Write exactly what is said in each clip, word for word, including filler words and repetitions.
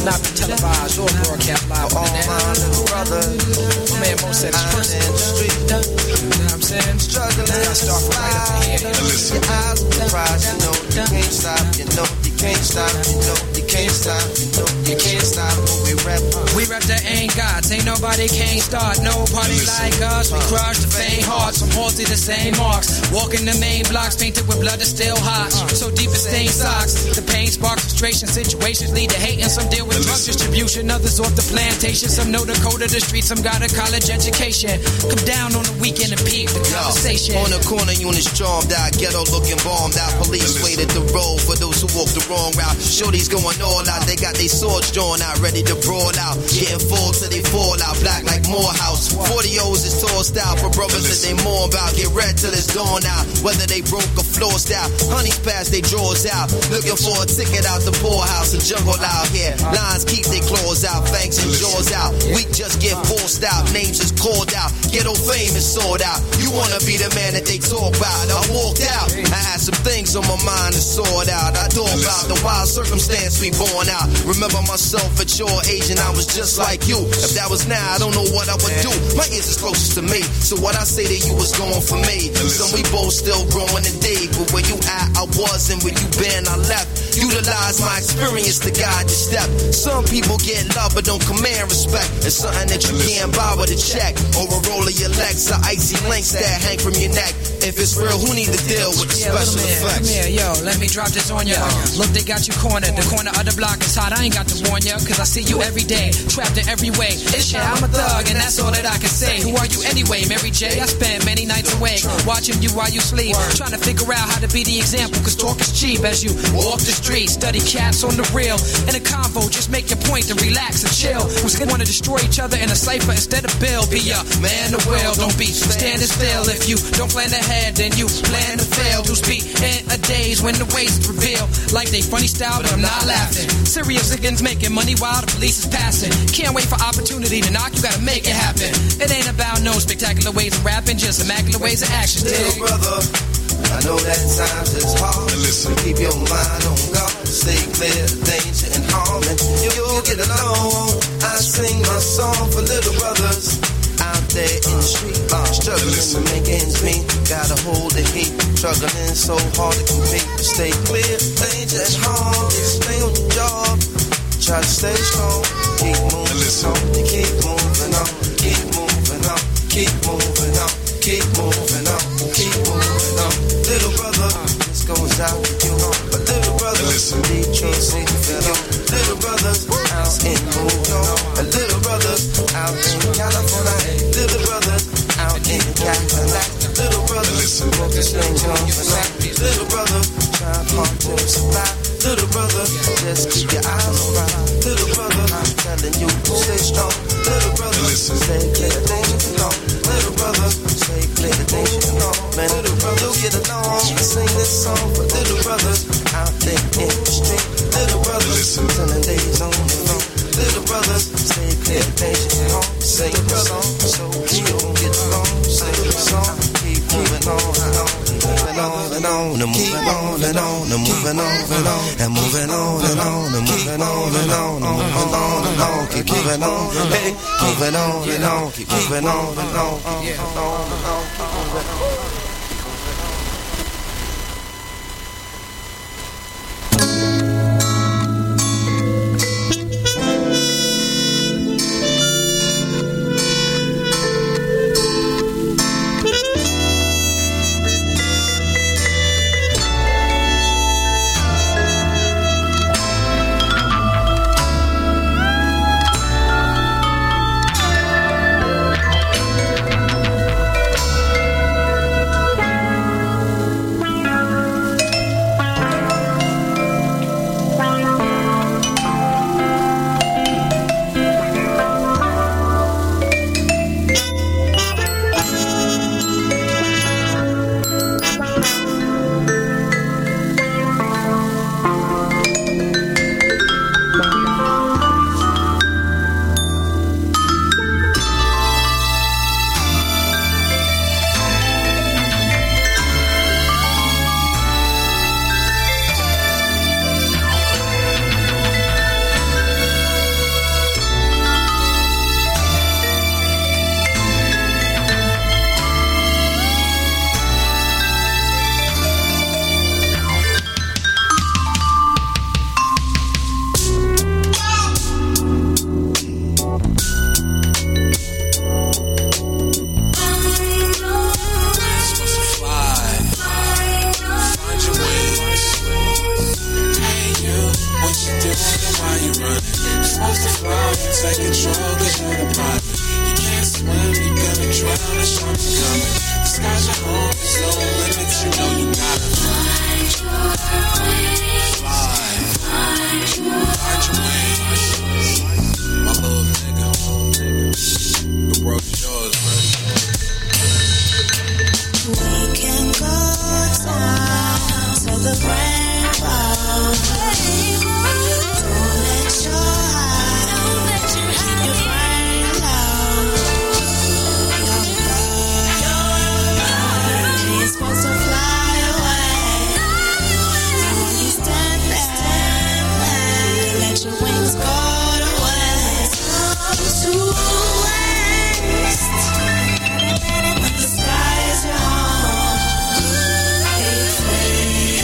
not be televised or broadcast live on the net. All my little brothers, my man Mo said it's out in the street, you know what I'm saying? struggling I start from right up in here. Your eyes on the prize, you know you can't stop, you know you can't stop, you know you can't stop, you know you can't stop. We rap, we rap that ain't gods, ain't nobody can't start no party like us. We crush the faint hearts from halls to the same marks. Walking the main blocks painted with blood that's still hot. So deep it stains socks. The pain sparks frustration. Situations lead to hate and some deal with drug distribution. Others off the plantation. Some know the code of the street. Some got a college education. Come down on the weekend and peep the conversation. Yo, on the corner units charmed out, ghetto looking bombed out. Police waited the road for those who walked the wrong route. Shorties going all out. They got their swords drawn out, ready to brawl out. Getting full till they fall out. Black like Morehouse. forty O's is tossed out for brothers that they more about. Get red till it's dawn out. Whether they broke or flossed out. Honey's past they drawers out. Looking for a ticket out the poorhouse. And jungle out here. Lions keep their claws out. Fangs and jaws out. We just get forced out. Names is called out. Ghetto fame is sold out. You wanna be the man that they talk about. I walked out. I had some things on my mind to sort out. I thought about the wild circumstance we born out. Remember myself at your age and I was just like you. If that was now, I don't know what I would do. My ears is closest to me. So what I say to you was going for me. Some we both still growing today. But where you at, I was, and where you been, I left. Utilize my experience to guide your step. Some people get love but don't command respect. It's something that you can't buy with a check. Or a roll of your legs, or icy links that hang from your neck. If it's real, who need to deal with the yeah, special man, effects? Come here, yo, let me drop this on ya. Look, they got you cornered. The corner of the block is hot. I ain't got to warn ya, cause I see you every day. Trapped in every way. Shit, I'm a thug, and that's all that I can say. Who are you anyway, Mary J? I spent many nights awake, watching you while you sleep. Trying to figure out how to be the example, cause talk is cheap. As you walk the street, study cats on the real. In a convo, just make your point and relax and chill. Who's gonna wanna destroy each other in a cipher instead of build? Be a man of will, don't be standing still. If you don't plan ahead, then you plan to fail. To speak in a days when the waste reveal. Like they funny style, but I'm not laughing. Serious against making money while the police is passing. Can't wait for opportunity to knock, you gotta make it happen. It ain't about no spectacular ways of rapping, just immaculate ways of action. Little brother, I know that times is hard. Listen, keep your mind on God. Stay clear of danger and harm, and you'll get along. I sing my song for little brothers out there in the street, uh, struggling to make ends meet. Gotta hold the heat, struggling so hard to compete. Stay clear of danger and harm. Stay on your job. Try to stay strong. Keep moving on. Keep moving on. Keep moving on. Keep moving on. Keep moving on. Keep moving on. Little brother, this goes out to you. But little brother, Detroit City, little brothers out in New York. A little brothers out in California. Little brothers out in Cadillac. Little brothers focus things on the sack. Little brother trying hard to survive. Little brother, just keep your eyes on right. Little brother, I'm telling you, stay strong. Little brother, stay clear of danger and all. Little brother, stay clear of danger and all. Man, little brother, get along. I sing this song for little brothers out there in the street. Little brothers, telling days on the phone. Little brothers, stay clear of danger and all. Sing the song, so we gon' get along. Sing the song, keep moving on and on. Moving on and on, and moving on and on, and moving on and on, and moving on and on, and moving on and on, and moving on and on, keep moving on, hey, moving on and on, keep moving on and on, and on and on, keep moving on. what you doing and why you running. You're supposed to fly, you take control cause you're the pilot. You can't swim, you're gonna drown, the sharks are coming. The sky's your home, there's no limits, you know you gotta find your wings. Fly, find your, find your wings. My little nigga, the world is yours, buddy. We can go down to the rainbow. Don't let your heart, don't let your keep your brain low. You're a bird, you're a bird. You're supposed to fly away. When you stand there, stand there, let your wings go to waste. To waste. When the sky is your home, be free.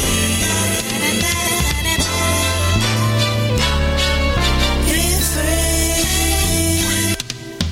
Be free.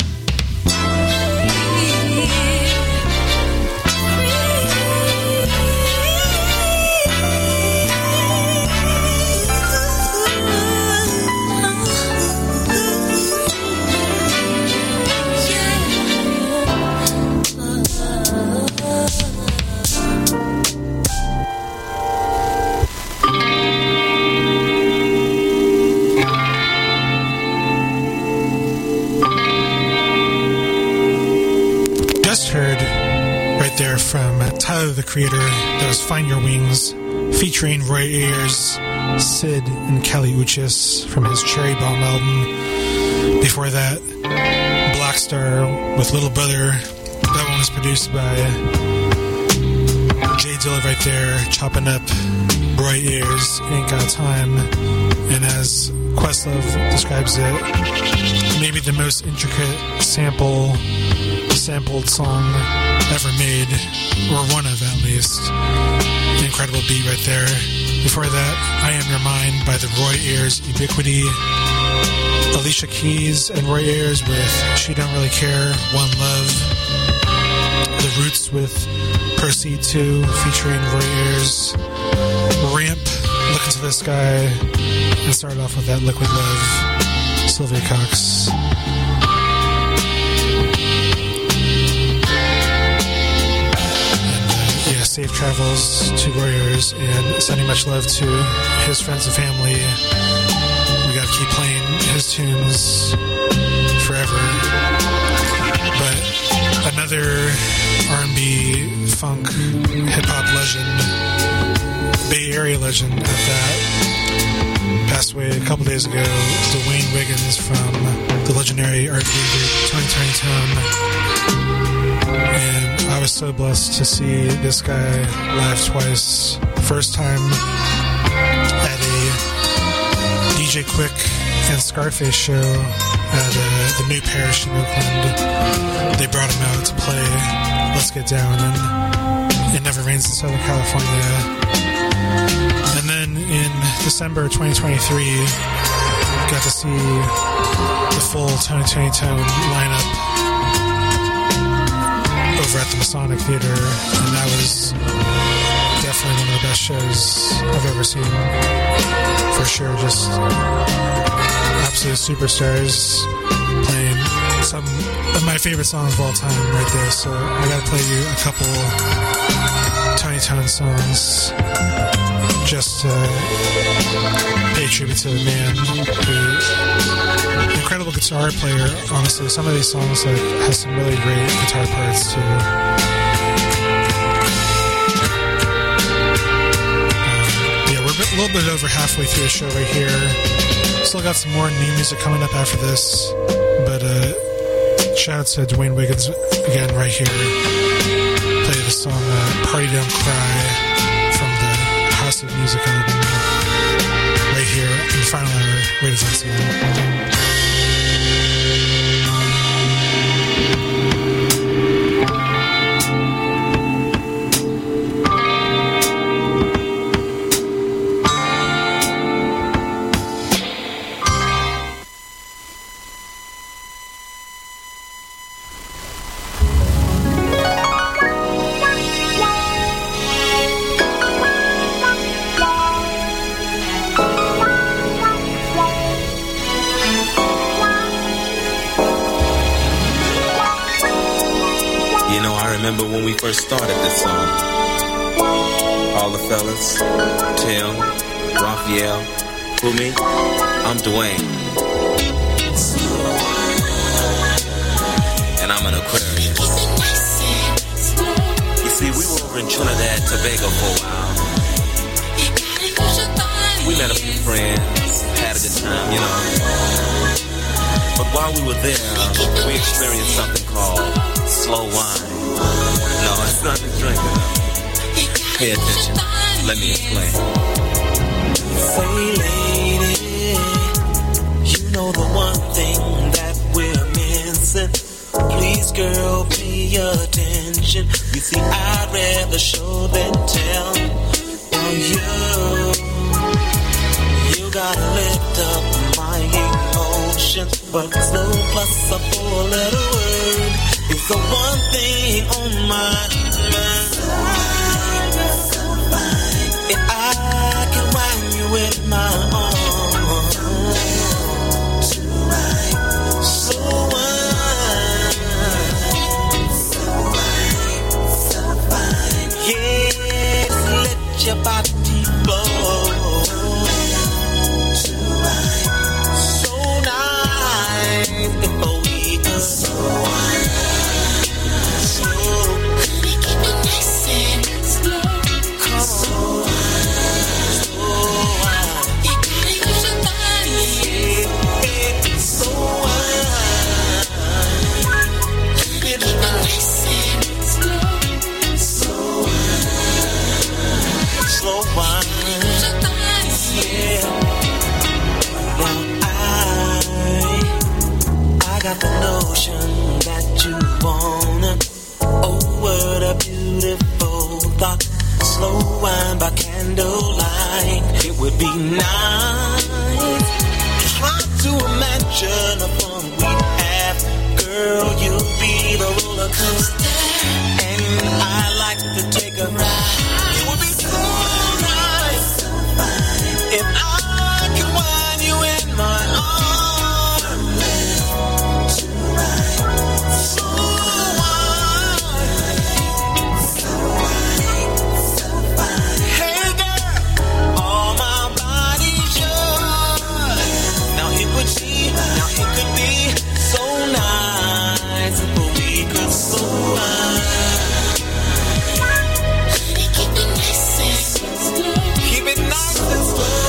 Just heard right there from Tyler the Creator, that was Find Your Wings, featuring Roy Ayers, Sid, and Kelly Uchis from his Cherry Bomb album. Before that, Black Star with Little Brother. That one was produced by Jay Dilla right there, chopping up Roy Ayers, Ain't Got Time. And as Questlove describes it, maybe the most intricate sample sampled song ever made, or one of at least. An incredible beat right there. Before that, I Am Your Mind by the Roy Ayers Ubiquity. Alicia Keys and Roy Ayers with She Don't Really Care, One Love. The Roots with Proceed two, featuring Roy Ayers. Ramp, Look Into the Sky, and started off with that Liquid Love, Sylvia Cox. Safe travels to Warriors and sending much love to his friends and family. We gotta keep playing his tunes forever. But another R and B, funk, hip-hop legend, Bay Area legend at that, passed away a couple days ago, Dwayne Wiggins from the legendary R and B group Tony Tony Tone. And I was so blessed to see this guy live twice. First time at a D J Quick and Scarface show at uh, the New Parish in Oakland. They brought him out to play Let's Get Down, and It Never Rains in Southern California. And then in December twenty twenty-three, got to see the full Tony Tony Tone lineup over at the Masonic Theater, and that was definitely one of the best shows I've ever seen. For sure, just absolute superstars playing some of my favorite songs of all time right there. So I gotta play you a couple Tony Tone songs just to pay tribute to the man who, incredible guitar player. Honestly, some of these songs like has some really great guitar parts too. Um, yeah, we're a little bit over halfway through the show right here. Still got some more new music coming up after this, but uh, shout out to Dwayne Wiggins again right here. Play the song uh, "Party Don't Cry" from the House of Music album right here in the final hour. Radio Festival. remember when we first started this song. All the fellas, Tim, Raphael, who me? I'm Dwayne. And I'm an Aquarius. You see, we were over in Trinidad, Tobago for a while. We met a few friends, had a good time, you know. But while we were there, we experienced something called slow wine. No, it's not the drinking. Pay attention. Let me explain. Say, lady, you know the one thing that we're missing. Please, girl, pay attention. You see, I'd rather show than tell. Now you, you gotta lift up my emotions, but slow plus a four-letter word is the one thing on my mind. If I can wind you with my arms, so wine, yes, let your body blow. So nice if we could slow, slow, keep it nice and slow. Come on. Slow wine, yeah. Now I, I got the notion that you wanna. Oh, what a beautiful thought. Slow wine by candlelight. It would be nice. Try to imagine a fun we'd have. Girl, you'll be the roller coaster, and I like to take a ride. It would be so nice if I could wind you in my arms. So wine. Hey girl, all my body's yours. Now it would be, now it could be so nice if we could slow wine. Keep it nice and slow.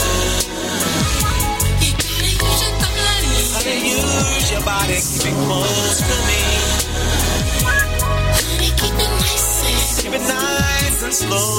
Honey, use your body, keep it close to me. Keep it nice and slow.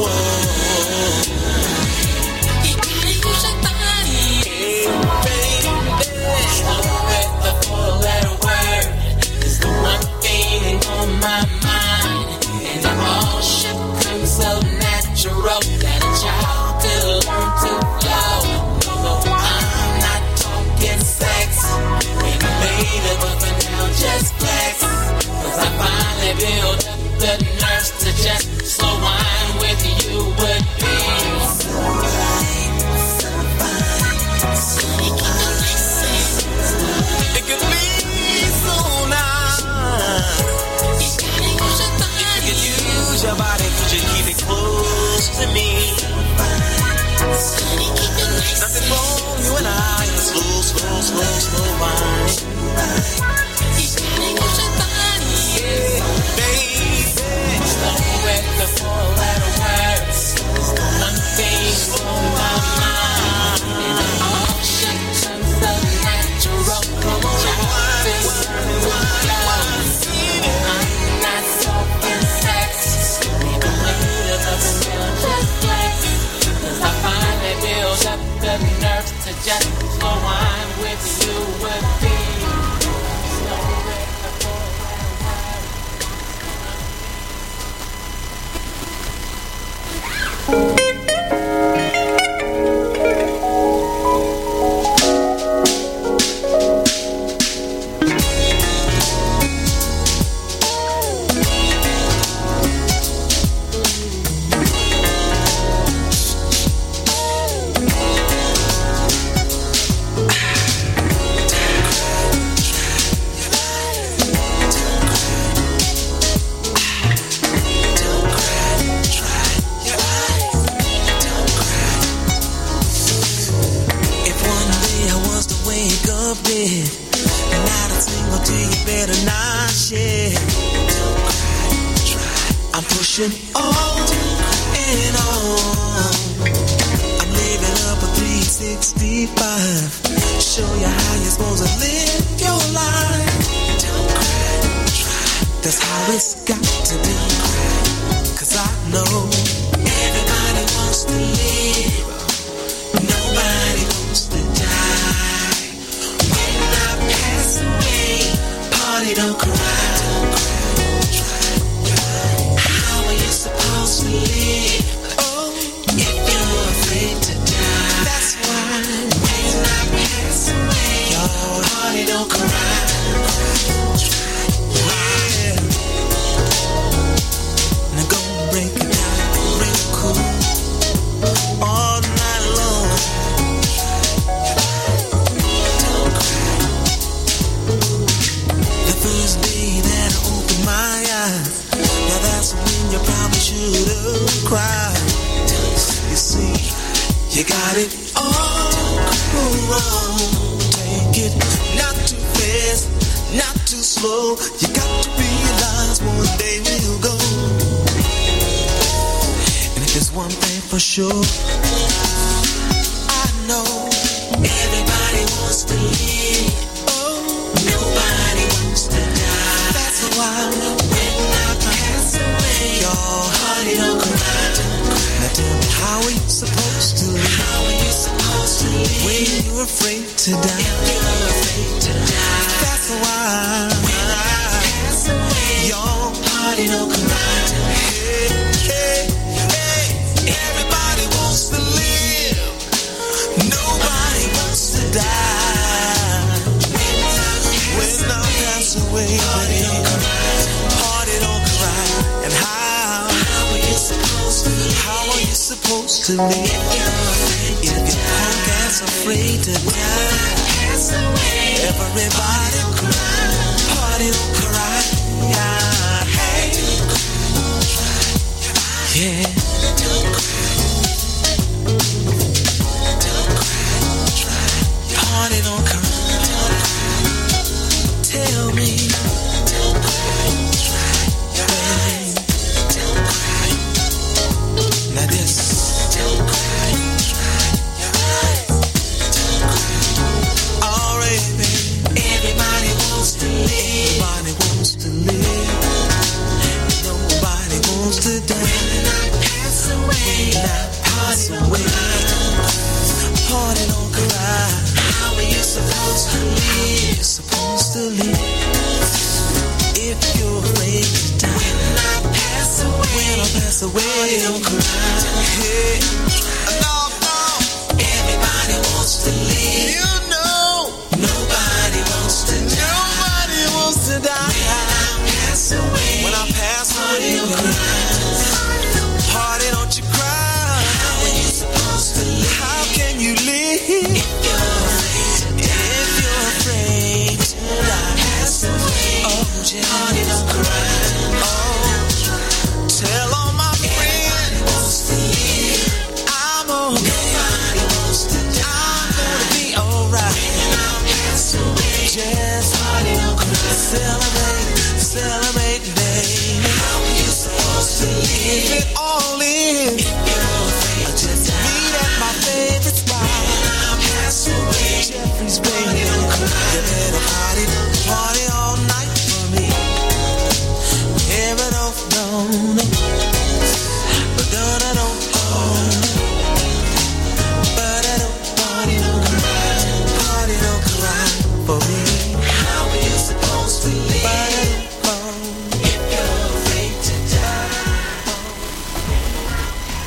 Hey, baby, slow with the four-letter word is the one thing on my mind, and it all should come so natural that a child could learn to flow. No, I'm not talking sex, maybe later, but for now just flex. Cause I finally built up the nerves to just slow wine with you would be so fine, so fine. It could be so nice. You can use your body, could you keep it close to me? Nothing wrong, you and I, slow, slow, slow, slow wine. Yeah, baby, slow with the four-letter words is the one thing on my mind. And it all should turn so natural. Come on, wine, wine, wine. I'm not talking sex, maybe later, but for now just flex. Cause I finally built up the nerves to just slow wine with you would be. Slow with the loved it. And not a single tear you better not shed. I'm pushing on and on. I'm living up a three sixty-five. Show you how you're supposed to live your life. That's how it's got to be. Cause I know everybody wants to live. Nobody wants to die. When I pass away, party don't cry. How are you supposed to live? Oh, if you're afraid to die. That's why when I pass away, your party don't cry. Yeah. Now go break it down real cool. All night long. The first day that I opened my eyes, now that's when you probably should have cried. You see, you got it all wrong. Take it not too fast, not too slow. You got to realize one day we'll go. And if there's one thing for sure, I know everybody wants to live. Oh, nobody wants to die. That's why when I pass away, your heart don't cry. Now tell me, how are you supposed to live? How are you supposed to live when you're afraid to die? If you're afraid to die. That's why when I pass away, your heart don't cry. Hey, hey, hey. Everybody wants to live. Nobody wants to die. When I pass away, party don't cry. Party don't cry. And how? How are you supposed to live? How are you supposed to live? If you're punk ass afraid to die. Everybody cry. Party don't cry. Yeah. Hey. Yeah. Party don't cry. Tell me. Baby. Now this. Alright, baby. Everybody wants to live. Everybody wants to live. Nobody wants to die. When I pass away, now pass away. Party don't cry. How are you supposed to live? You're supposed to live. If you're afraid to die. When I pass away, when I pass away, party don't cry. Hey, no, no. Everybody wants to live. You know, nobody wants to die. Nobody wants to die. When I pass away, when I pass away, don't cry. Party don't you cry. How are you supposed to live? How can you live if you're afraid to die? If you're afraid to die. Pass away. Oh, party don't cry. Oh, tell all my friends wants to live. I'm okay. Nobody wants to die. I'm gonna be alright. When I pass away, just party don't cry. Celebrate, celebrate, baby. How are you supposed to live? Give it all in. If you're afraid to just meet at my favorite spot. When I pass away, Jeffrey's baby don't cry. You better party, party all night for me. Ever don't, don't, but don't, I don't, but I don't, party don't cry, party don't cry for me. How are you supposed to live? But I don't, if you're afraid to die.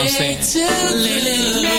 what I'm saying?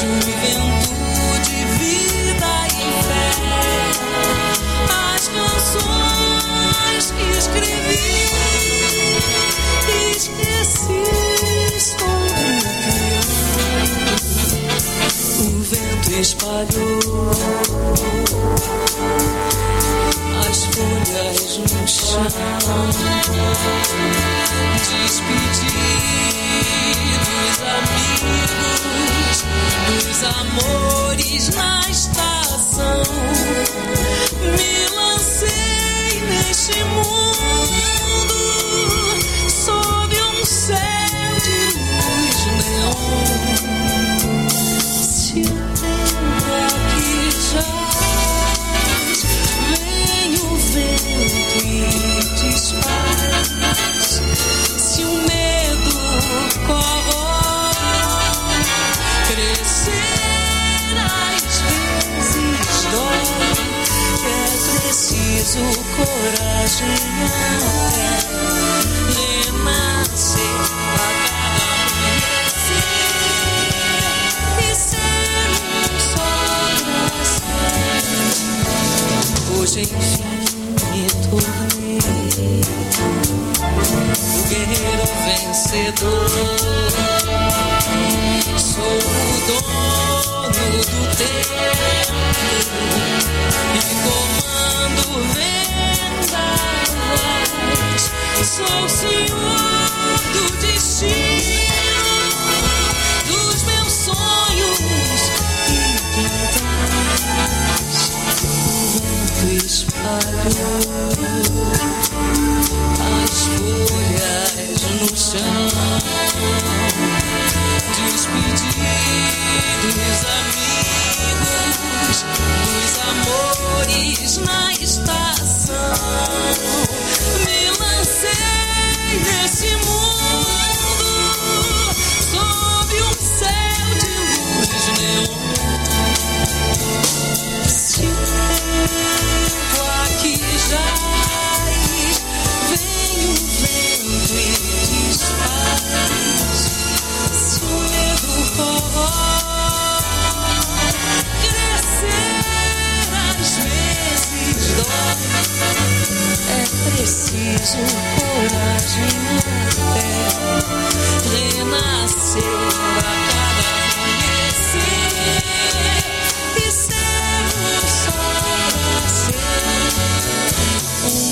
juventude, vida e fé. As canções que escrevi, esqueci sobre o piano. O vento espalhou as folhas no chão. Despedi dos amigos, dos amores na estação. Me lancei neste mundo sob um céu de luz neon. Se o tempo aqui jaz, vem o vento e desfaz. Se o medo corrói, crescer às vezes dói. É preciso coragem até renascer a cada amanhecer e ser um só coração. Hoje enfim me tornei o guerreiro vencedor. Sou o dono do tempo e comando vendas. Sou o senhor do destino, dos meus sonhos e quintais. O vento espalhou as folhas no chão. Despedi dos amigos, dos amores na estação. Me lancei nesse mundo sob um céu de luz neon. Se o tempo aqui jaz, vem o vento e desfaz. Se o medo corrói, crescer às vezes dói. É preciso coragem até renascer a cada amanhecer e ser um só nascer, um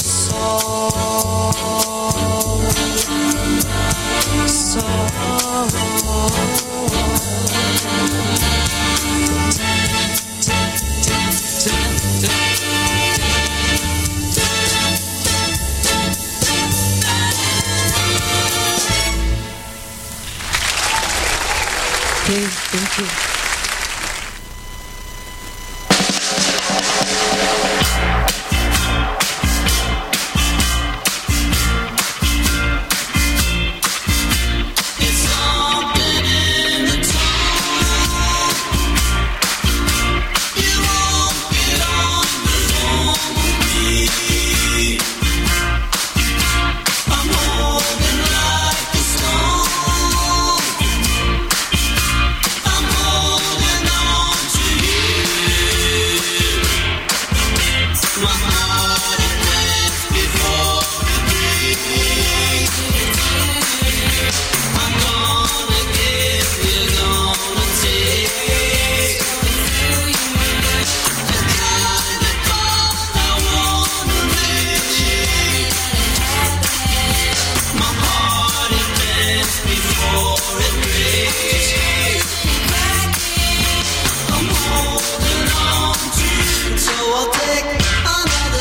sol, sol. Okay, thank you. So I'll take another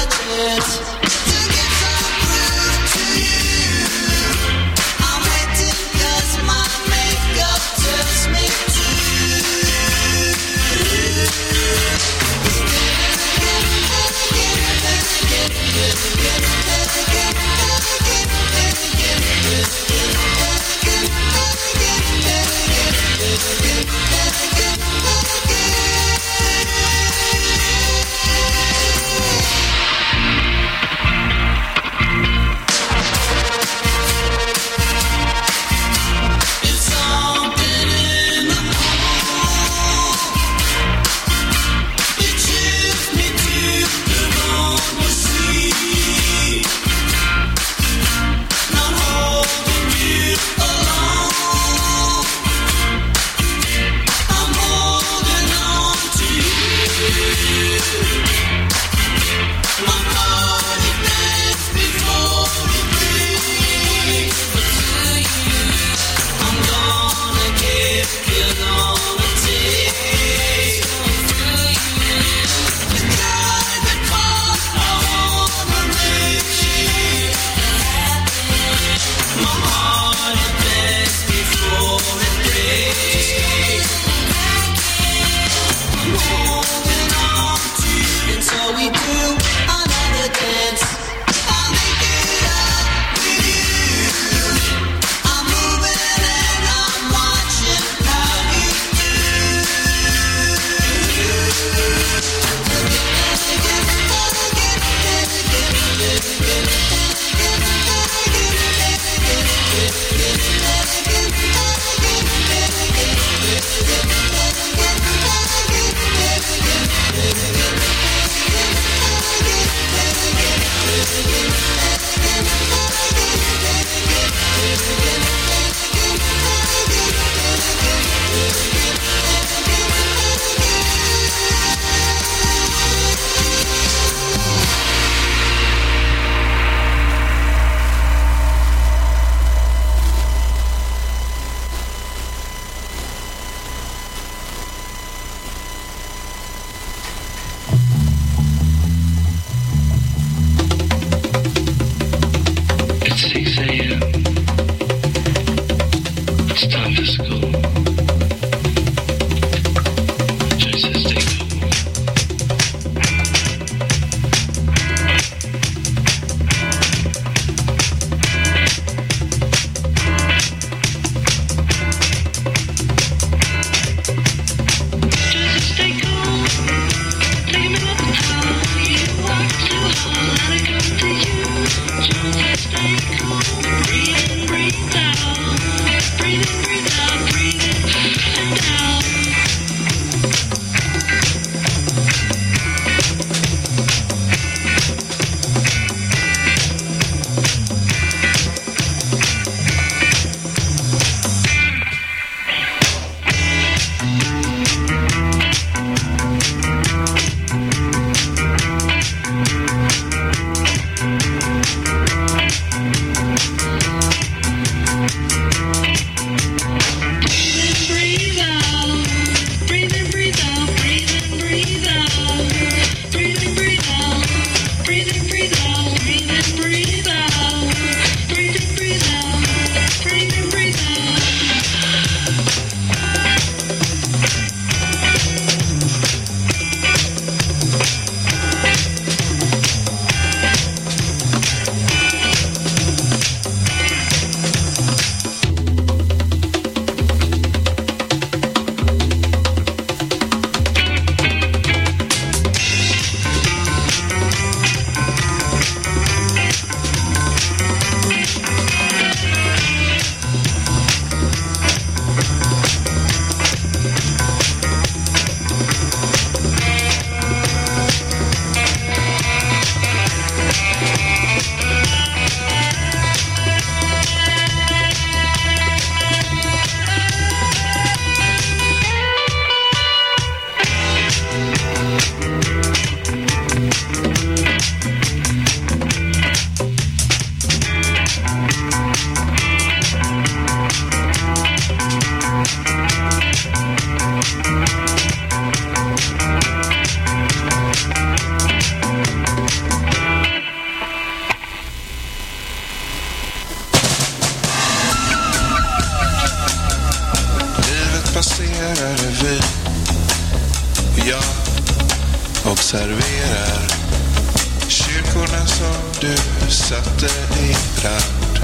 du satte i brand.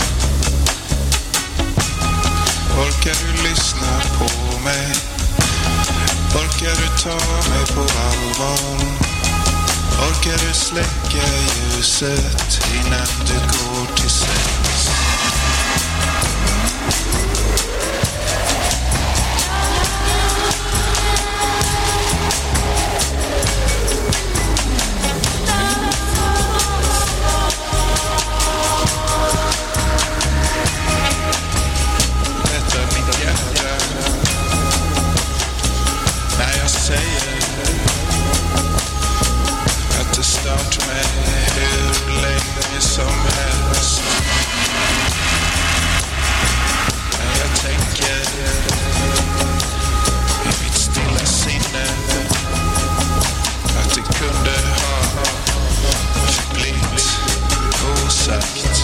Orkar du lyssna på mig? Orkar du ta mig på allvar? Orkar du släcka ljuset innan du går till sängs? Start med hur länge som helst. Men jag tänker i mitt stilla sinne att det kunde ha förblivit osagt.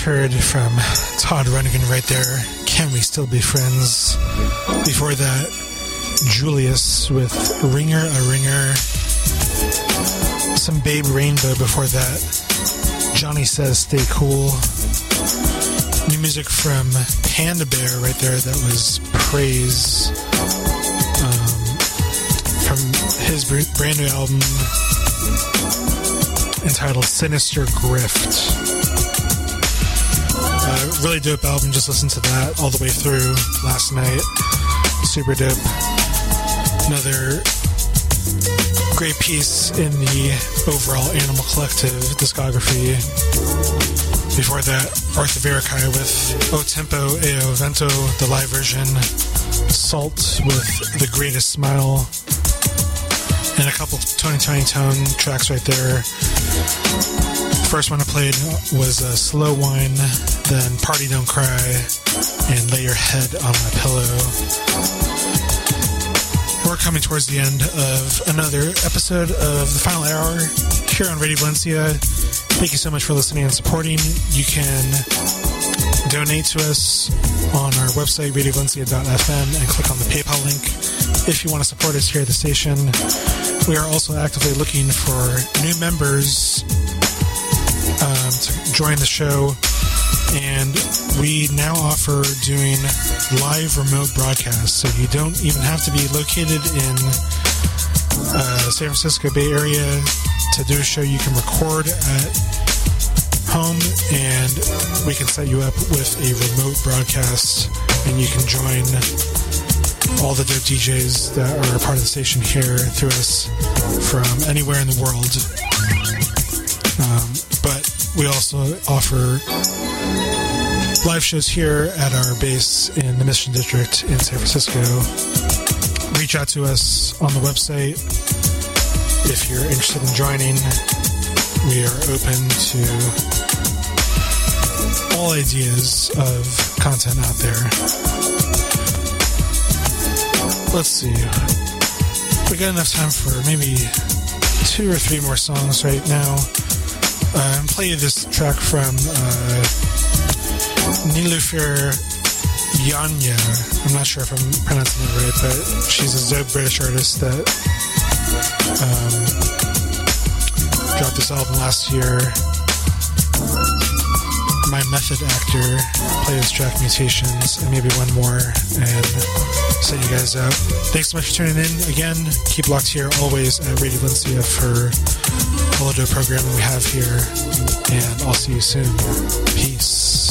heard from Todd Rundgren right there, Can We Still Be Friends? Before that, Julius with Ringer a Ringer. Some Babe Rainbow before that. Johnny Says Stay Cool. New music from Panda Bear right there, that was Praise. Um, from his brand new album entitled Sinister Grift. Uh, really dope album, just listened to that all the way through last night. Super dope. Another great piece in the overall Animal Collective discography. Before that, Arthur Veracai with O Tempo e O Vento, the live version. Salt with The Greatest Smile. And a couple Tony Tony Tone tracks right there. First one I played was uh, Slow Wine, then Party Don't Cry, and Lay Your Head on My Pillow. We're coming towards the end of another episode of the final hour here on Radio Valencia. Thank you so much for listening and supporting. You can donate to us on our website, radio valencia dot f m, and click on the PayPal link if you want to support us here at the station. We are also actively looking for new members um, to join the show, and we now offer doing live remote broadcasts, so you don't even have to be located in uh, San Francisco Bay Area to do a show. You can record at home, and we can set you up with a remote broadcast, and you can join all the dope D Js that are a part of the station here through us from anywhere in the world. Um, but we also offer live shows here at our base in the Mission District in San Francisco. Reach out to us on the website if you're interested in joining. We are open to all ideas of content out there. Let's see. We got enough time for maybe two or three more songs right now. Uh, I'm playing this track from uh, Niloufer Yanya. I'm not sure if I'm pronouncing it right, but she's a dope British artist that um, dropped this album last year. My Method Actor, play this track Mutations, and maybe one more, and set you guys up. Thanks so much for tuning in. Again, keep locked here always at Radio Valencia for all the dope programming we have here, and I'll see you soon. Peace.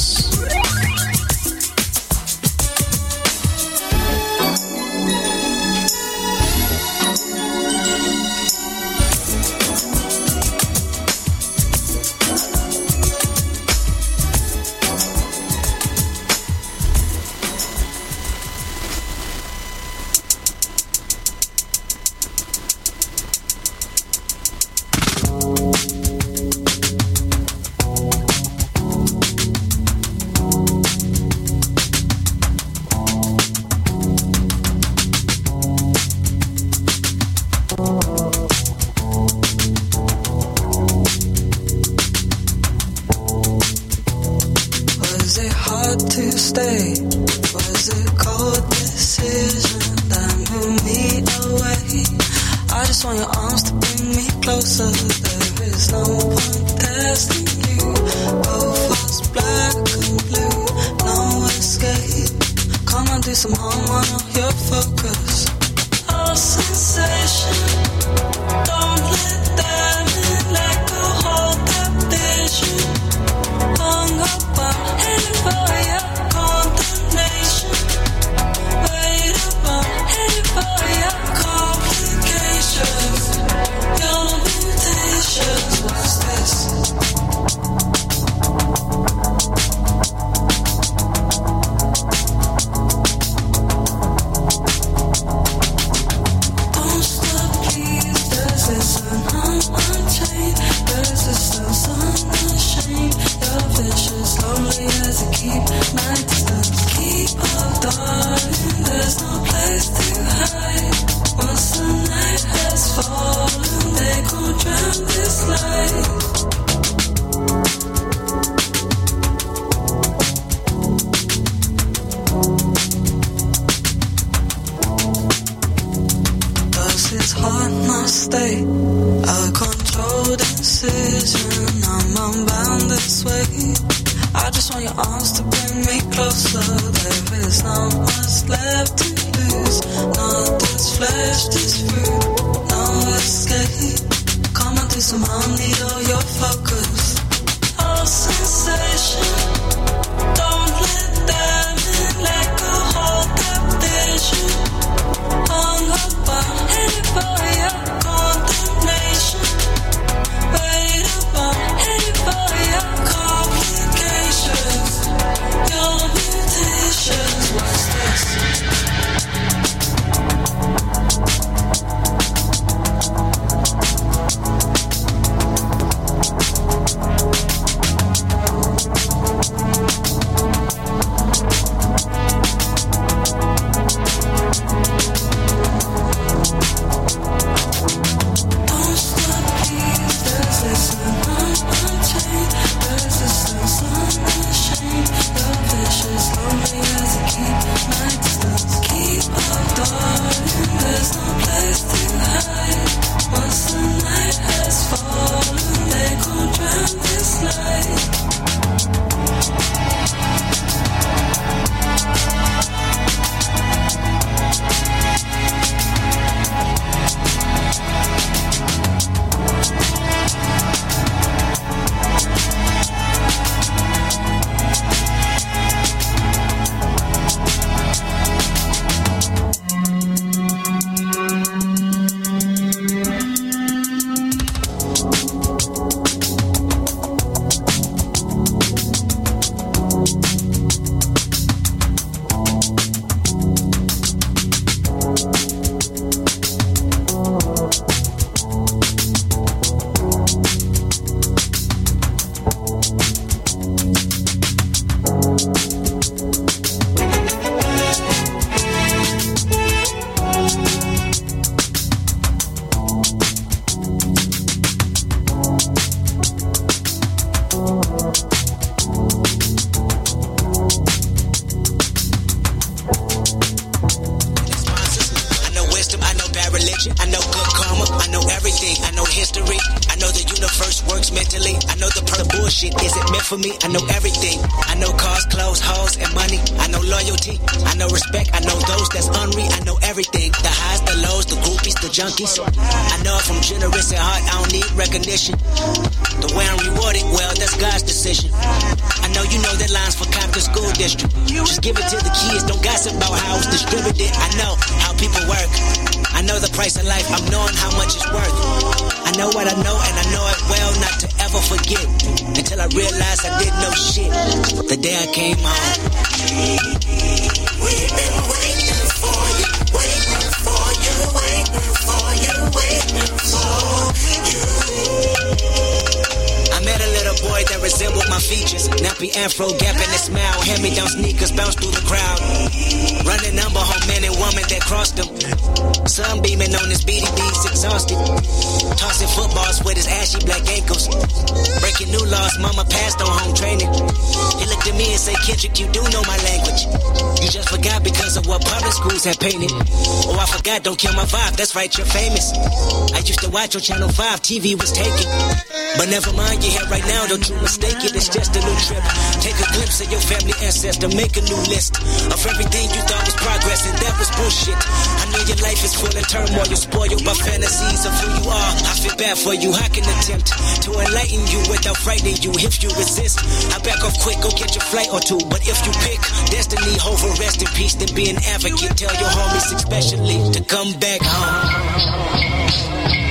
decision. I'm unbound this way. I just want your arms to bring me closer. There is not much left to lose. Not this flesh, this fruit. No escape. Come on, do some harm, need all your focus. All sensation. Don't let them in. Let go, hold that vision. Hung up, I'm headed for your condemnation. Wait up, I'm headed for your complications. Your mutations, what's this? Junkies. I know if I'm generous at heart, I don't need recognition. The way I'm rewarded, well, that's God's decision. I know you know that line's for Compton School District. Just give it to the kids, don't gossip about how it's distributed. I know how people work. I know the price of life, I'm knowing how much it's worth. I know what I know, and I know it well not to ever forget. Until I realized I didn't know shit the day I came home. We've been waiting for you, waiting for you, waiting for you, waiting for you. I met a little boy that resembled my features. Nappy afro, gap in his smile. Hand-me-down sneakers bounce through the crowd. Running number home men and women that crossed him. Sun beaming on his B D Bs, exhausted. Tossing footballs with his ashy black ankles. Breaking new laws, mama passed on home training. He looked at me and said, Kendrick, you do know my language. You just forgot because of what public schools have painted. Oh, I forgot, don't kill my vibe, that's right, you're famous. I used to watch on Channel five, T V was taken. But never mind, you're here right now, don't you mistake it, it's just a new trip. Take a glimpse of your family ancestor, make a new list of everything you thought was progress, and that was bullshit. I know your life is full of turmoil, you're spoiled by fantasies of who you are. I feel bad for you, I can attempt to enlighten you without frightening you. If you resist, I back off quick, go get your flight or two. But if you pick destiny over rest in peace, then be an advocate. Tell your homies especially to come back home.